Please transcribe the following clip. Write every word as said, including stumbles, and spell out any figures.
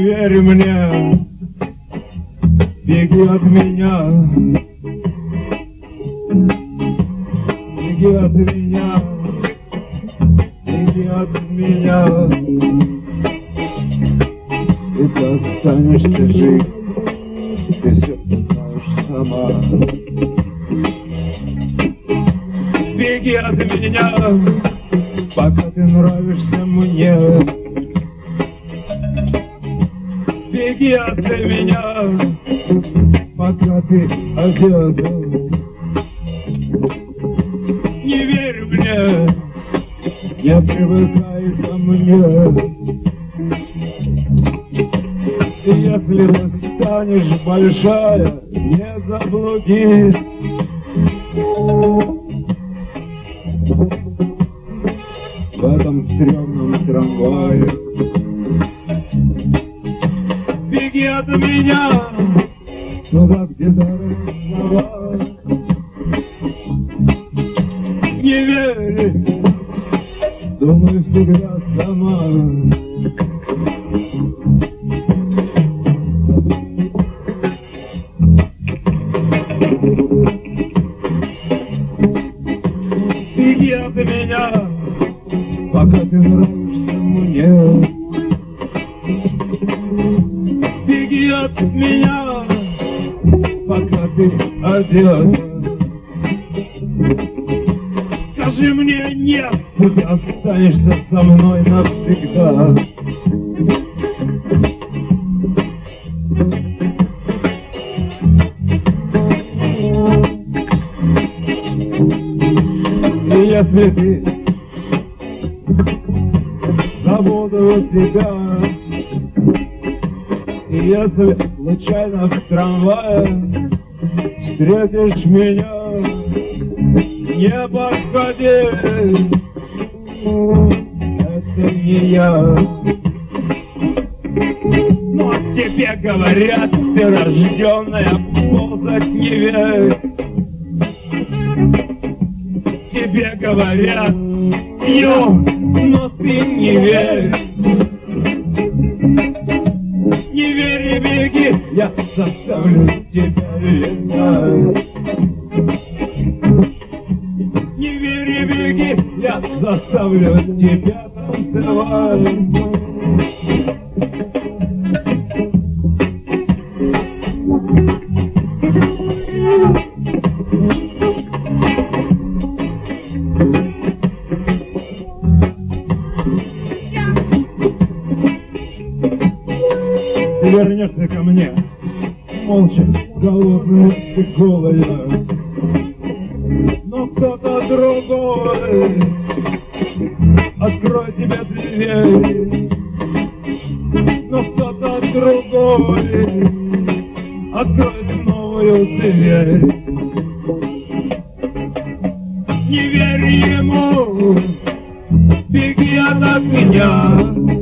верь мне, беги от меня, беги от меня, беги от меня, и ты останешься жить, ты все знаешь сама. Беги от меня, пока ты нравишься мне. Беги от меня, пока ты одет. Не верь мне, не привыкай ко мне. И если ты станешь большая, не заблудись. В этом стрёмном трамвае. Беги от меня, туда, где дорога слова. Не верь, думай всегда сама. Беги от меня, пока ты нравишься мне. Беги от меня, пока ты одет. Скажи мне нет, ты останешься со мной навсегда. И если ты забуду тебя, и если случайно в трамвае встретишь меня, не подходи, это не я. Но тебе говорят, ты рожденная ползать не верь. Тебе говорят, ё, но ты не верь. Не верь и беги, я заставлю тебя летать. Не верь и беги, я заставлю тебя танцевать. Ты вернешься ко мне, молча, голодная и голая. Но кто-то другой открой тебе дверь. Но кто-то другой откроет новую дверь. Не верь ему, беги от меня.